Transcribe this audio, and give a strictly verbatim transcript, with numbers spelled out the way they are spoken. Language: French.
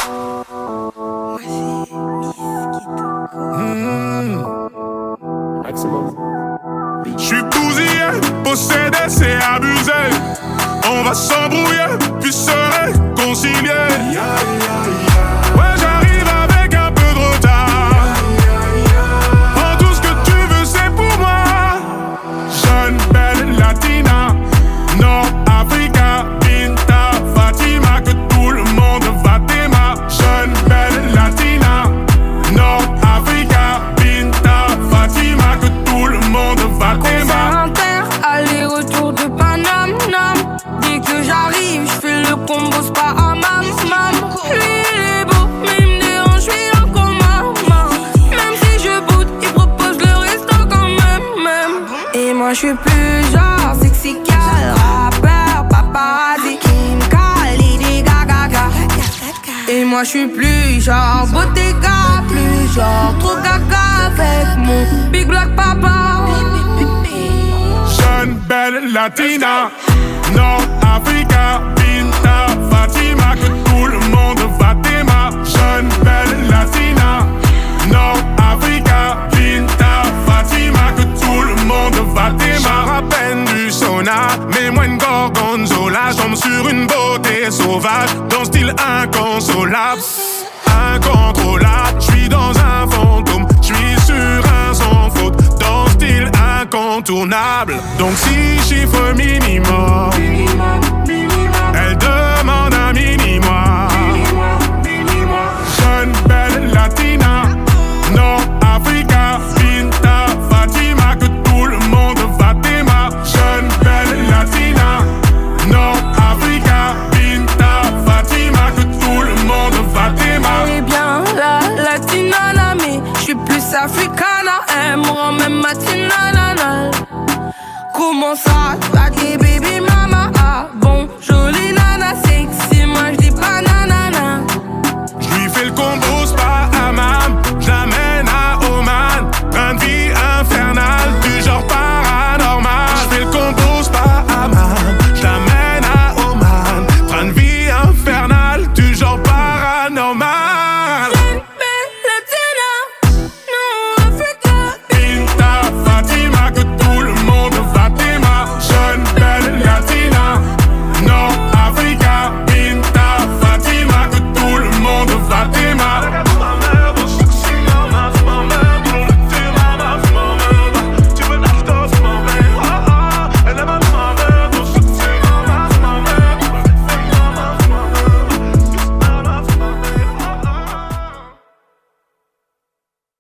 J'suis bousillé, possédé, c'est abusé. On va s'embrouiller, puis se réconcilier. Ouais, j'arrive avec un peu de retard. En tout ce que tu veux, c'est pour moi. Jeune, belle, latina, Nord-Africa, Binta, Fatima, que tout le monde va t'aimer. Jeune, belle, latina, Nord-Africa, Binta, Fatima, que tout le monde va t'aimer. Aller-retour de Paname, nam. Dès que j'arrive, j'fais le combo, c'est pas à mam, mam. Lui il est beau, mais il me dérange, j'suis en coma, mam. Même si je boude, il propose le resto quand même, même. Et moi j'suis plus genre sexy gal, rappeur, paparazzi, Kim, Khalid, Gaga. Et moi j'suis plus genre Bottega, plus genre trop gaga avec mon big black papa. Jeune, belle, latina, Nord-Africa, Binta, Fatima, que tout le monde va t'aimer. Jeune, belle, latina, Nord-Africa, Binta, Fatima, que tout le monde va t'aimer. J'en rappelle du sauna, mais moi une gorgonzola. J'tombe sur une beauté sauvage, d'un style inconsolable, incontrôlable. J'suis dans un fantôme, j'suis sur un sans faute, dans style incontournable. Donc si chiffre minimum, elle demande un mini-moi. Jeune, belle, latina, Nord-Africa, Binta, Fatima, que tout le monde va t'aimer. Jeune, belle, latina, Nord-Africa, Binta, Fatima, que tout le monde va t'aimer. Eh bien, la latina, la mais j'suis plus africana. Elle me rend même matinale. Comment ça?